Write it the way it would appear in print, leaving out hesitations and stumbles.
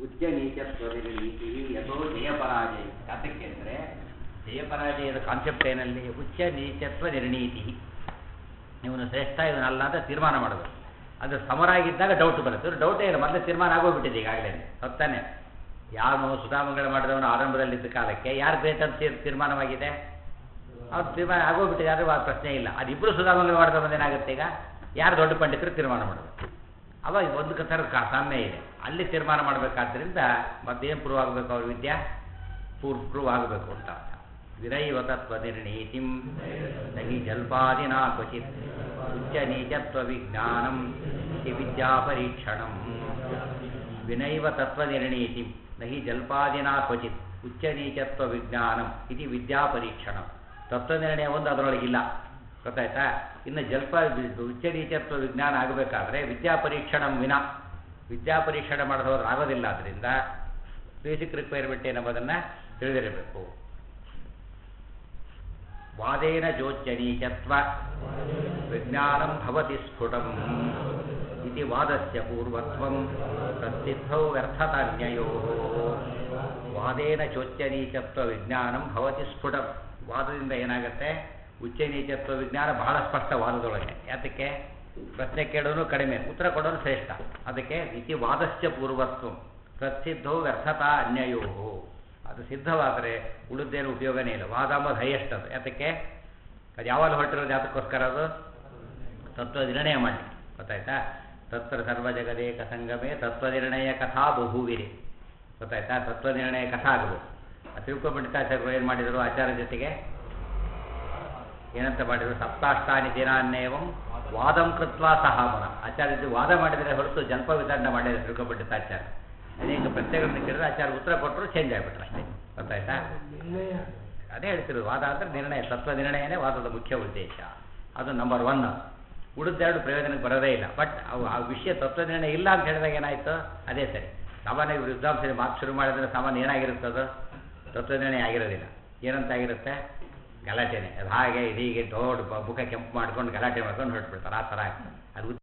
ಉಚ್ಚ ನೀಚತ್ವದ ನೀತಿ ಯಥೋ ಜಯಪರಾಜಯ. ಯಾತಕ್ಕೆ ಅಂದರೆ ಜಯಪರಾಜಯದ ಕಾನ್ಸೆಪ್ಟ್ ಏನಲ್ಲಿ ಉಚ್ಚ ನೀಚತ್ವ ನಿರ್ಣೀತಿ. ಇವನು ಶ್ರೇಷ್ಠ ಇವನಲ್ಲ ಅಂತ ತೀರ್ಮಾನ ಮಾಡೋದು. ಅದು ಸಮರಾಗಿದ್ದಾಗ ಡೌಟ್ ಬರುತ್ತೆ. ಇವರು ಡೌಟೇ ಇಲ್ಲ, ಮೊದಲೇ ತೀರ್ಮಾನ ಆಗೋಗ್ಬಿಟ್ಟಿದೆ ಈಗಾಗಲೇ. ಹೊತ್ತಾನೆ ಯಾವನು ಸುಧಾಮಂಗಳ ಮಾಡಿದವನು ಆರಂಭದಲ್ಲಿದ್ದ ಕಾಲಕ್ಕೆ ಯಾರು ಗ್ರೇಟ್ ಅಂತ ತೀರ್ಮಾನವಾಗಿದೆ, ಅವ್ರು ತೀರ್ಮಾನ ಆಗೋಗ್ಬಿಟ್ಟಿದೆ. ಯಾರು ಆ ಪ್ರಶ್ನೆ ಇಲ್ಲ. ಅದಿಬ್ಬರು ಸುಧಾಮಂಗಳ ಮಾಡಿದವನು ಏನಾಗುತ್ತೆ, ಈಗ ಯಾರು ದೊಡ್ಡ ಪಂಡಿತರು ತೀರ್ಮಾನ ಮಾಡೋದು. ಅವಾಗ ಒಂದು ಥರ ಸಾಮ್ಯ ಇದೆ. ಅಲ್ಲಿ ತೀರ್ಮಾನ ಮಾಡಬೇಕಾದ್ರಿಂದ ಮತ್ತೇನು ಪ್ರೂವ್ ಆಗಬೇಕು, ಅವ್ರ ವಿದ್ಯೆ ಪ್ರೂವ್ ಆಗಬೇಕು ಅಂತ. ವಿರೈವ ತತ್ವ ನಿರ್ಣೀತಿಂ ನಹಿ ಜಲ್ಪಾದಿನಾ ಕ್ವಚಿತ್ ಉಚ್ಚ ನೀಚತ್ವ ವಿಜ್ಞಾನಂ ಇತಿ ವಿದ್ಯಾ ಪರೀಕ್ಷಣಂ. ವಿನೈವ ತತ್ವ ನಿರ್ಣೀತಿಂ ನಹಿ ಜಲ್ಪಾದಿನಾ ಕ್ವಚಿತ್ ಉಚ್ಚ ನೀಚತ್ವ ವಿಜ್ಞಾನಂ ಇತಿ ವಿದ್ಯಾ ಪರೀಕ್ಷಣಂ. ತತ್ವ ನಿರ್ಣಯ ಒಂದು ಅದರೊಳಗಿಲ್ಲ, ಗೊತ್ತಾಯ್ತಾ. ಇನ್ನು ಉಚ್ಚ ನೀಚತ್ವ ವಿಜ್ಞಾನ ಆಗಬೇಕಾದ್ರೆ ವಿದ್ಯಾ ಪರೀಕ್ಷಣಂ ವಿನ, ವಿದ್ಯಾ ಪರೀಕ್ಷಣೆ ಮಾಡಿದವರು ಆಗೋದಿಲ್ಲ. ಆದ್ದರಿಂದ ಬೇಸಿಕ್ ರಿಕ್ವೈರ್ಮೆಂಟ್ ಏನಂಬುದನ್ನು ತಿಳಿದಿರಬೇಕು. ವಾದೇನ ಜೋಚ್ಚ ನೀಚತ್ವ ವಿಜ್ಞಾನಂ ಭವತಿ ಸ್ಫುಟಂ ಇತಿ ವಾದಸ್ಯ ಪೂರ್ವತ್ವಂ ತತ್ತಿದ್ಧೌ ವ್ಯರ್ಥತಾನ್ಯಯೋ. ವಾದೇನ ಚೋಚ್ಚ ನೀಚತ್ವ ವಿಜ್ಞಾನಂ ಭವತಿ ಸ್ಫುಟಂ. ವಾದದಿಂದ ಏನಾಗುತ್ತೆ, ಉಚ್ಚ ನೀಚತ್ವ ವಿಜ್ಞಾನ ಬಹಳ ಸ್ಪಷ್ಟ ವಾದದೊಳಗೆ. ಯಾತಕ್ಕೆ, ಪ್ರಶ್ನೆ ಕೇಳೋನು ಕಡಿಮೆ, ಉತ್ತರ ಕೊಡೋನು ಶ್ರೇಷ್ಠ. ಅದಕ್ಕೆ ಇತಿ ವಾದಸ್ಯ ಪೂರ್ವತ್ವಂ ತತ್ಸಿದ್ಧೌ ವ್ಯರ್ಥತಾ ಅನ್ಯಯೋ. ಅದು ಸಿದ್ಧವಾದರೆ ಉಳಿದೇನು ಉಪಯೋಗನೇ ಇಲ್ಲ. ವಾದ ಅಂಬದು ಹೈಯೆಸ್ಟ್ ಅದು. ಯಾತಕ್ಕೆ, ಅದು ಯಾವಾಗ ಹೊರಟಿರೋದು, ಯಾತಕ್ಕೋಸ್ಕರ ಅದು ತತ್ವ ನಿರ್ಣಯ ಮಾಡಲಿ, ಗೊತ್ತಾಯ್ತಾ. ತತ್ರ ಸರ್ವ ಜಗದೇಕ ಸಂಗಮೇ ತತ್ವ ನಿರ್ಣಯ ಕಥಾ ಬಹುವಿರಿ, ಗೊತ್ತಾಯ್ತಾ. ತತ್ವ ನಿರ್ಣಯ ಕಥಾ ಆಗಬೇಕು. ತಿಳ್ಕೊಂಡ್ಬಿಟ್ಟಾಚಾರ್ಯರು ಏನು ಮಾಡಿದರು, ಆಚಾರ್ಯ ಜೊತೆಗೆ ಏನಂತ ಮಾಡಿದರು, ಸಪ್ತಾಷ್ಟಾನಿ ದಿನಾನ್ನೇವಂ ವಾದಂ ಕೃತ್ವಾ ಸಹಾಮನ. ಆಚಾರ್ಯ ಜೊತೆ ವಾದ ಮಾಡಿದರೆ ಹೊರತು ಜಲ್ಪ ವಿತರಣೆ ಮಾಡಿದರೆ ತಿಳ್ಕೊಂಡ್ಬಿಟ್ಟಿತ್ತು ಆಚಾರ್ಯ. ಅನೇಕ ಪ್ರಶ್ನೆಗಳನ್ನು ಕೇಳಿದ್ರೆ ಆಚಾರ್ಯ ಉತ್ತರ ಕೊಟ್ಟರು, ಚೇಂಜ್ ಆಗಿಬಿಟ್ರು ಅಷ್ಟೇ, ಗೊತ್ತಾಯ್ತಾ. ಅದೇ ಹೇಳ್ತಿರೋದು, ವಾದ ಅಂದರೆ ನಿರ್ಣಯ, ತತ್ವ ನಿರ್ಣಯನೇ ವಾದದ ಮುಖ್ಯ ಉದ್ದೇಶ. ಅದು ನಂಬರ್ 1. ಉಳಿದೆರಡು ಪ್ರಯೋಜನಕ್ಕೆ ಬರೋದೇ ಇಲ್ಲ. ಬಟ್ ಆ ವಿಷಯ ತತ್ವ ನಿರ್ಣಯ ಇಲ್ಲ ಅಂತ ಹೇಳಿದಾಗ ಏನಾಯಿತು, ಅದೇ ಸರಿ. ಸಾಮಾನ್ಯ ವಿದ್ವಾಂಸರಿಗೆ ಮಾತು ಶುರು ಮಾಡಿದ್ರೆ ಸಾಮಾನ್ಯ ಏನಾಗಿರುತ್ತದು, ತತ್ವ ನಿರ್ಣಯ ಆಗಿರೋದಿಲ್ಲ. ಏನಂತ ಆಗಿರುತ್ತೆ, ಗಲಾಟೆನೆ. ಅದು ಹಾಗೆ ಇದೀಗೆ ದೊಡ್ಡ ಮುಖ ಕೆಂಪು ಮಾಡ್ಕೊಂಡು ಗಲಾಟೆ ಮಾಡ್ಕೊಂಡು ಹೊರಟ್ಬಿಡ್ತಾರೆ. ಆ ಥರ ಆಗ್ತದೆ. ಅದು